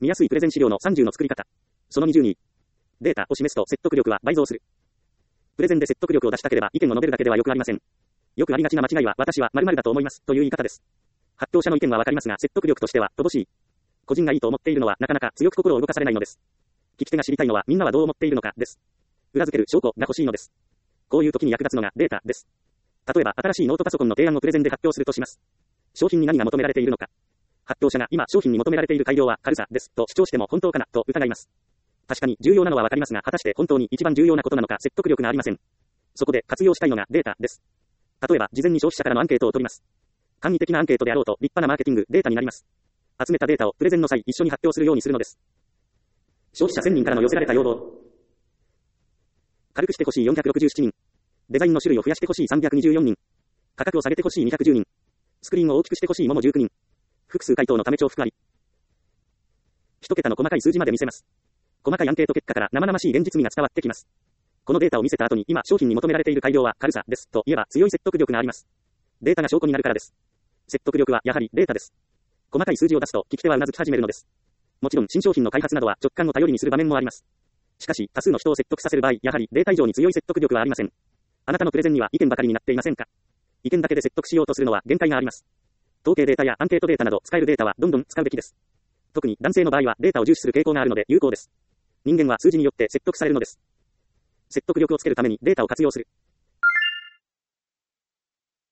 見やすいプレゼン資料の30の作り方。その20に、データを示すと説得力は倍増する。プレゼンで説得力を出したければ意見を述べるだけではよくありません。よくありがちな間違いは、私は〇〇だと思いますという言い方です。発表者の意見はわかりますが、説得力としては乏しい。個人がいいと思っているのはなかなか強く心を動かされないのです。聞き手が知りたいのはみんなはどう思っているのかです。裏付ける証拠が欲しいのです。こういう時に役立つのがデータです。例えば新しいノートパソコンの提案をプレゼンで発表するとします。商品に何が求められているのか。発表者が今商品に求められている改良は軽さですと主張しても本当かなと疑います。確かに重要なのはわかりますが、果たして本当に一番重要なことなのか説得力がありません。そこで活用したいのがデータです。例えば事前に消費者からのアンケートを取ります。簡易的なアンケートであろうと立派なマーケティングデータになります。集めたデータをプレゼンの際一緒に発表するようにするのです。消費者1000人からの寄せられた要望。軽くしてほしい467人。デザインの種類を増やしてほしい324人。価格を下げてほしい210人。スクリーンを大きくしてほしいもも19人。複数回答のため重複あり。一桁の細かい数字まで見せます。細かいアンケート結果から生々しい現実味が伝わってきます。このデータを見せた後に今商品に求められている改良は軽さですと言えば強い説得力があります。データが証拠になるからです。説得力はやはりデータです。細かい数字を出すと聞き手はうなずき始めるのです。もちろん新商品の開発などは直感を頼りにする場面もあります。しかし多数の人を説得させる場合、やはりデータ以上に強い説得力はありません。あなたのプレゼンには意見ばかりになっていませんか？意見だけで説得しようとするのは限界があります。統計データやアンケートデータなど使えるデータはどんどん使うべきです。特に男性の場合はデータを重視する傾向があるので有効です。人間は数字によって説得されるのです。説得力をつけるためにデータを活用する。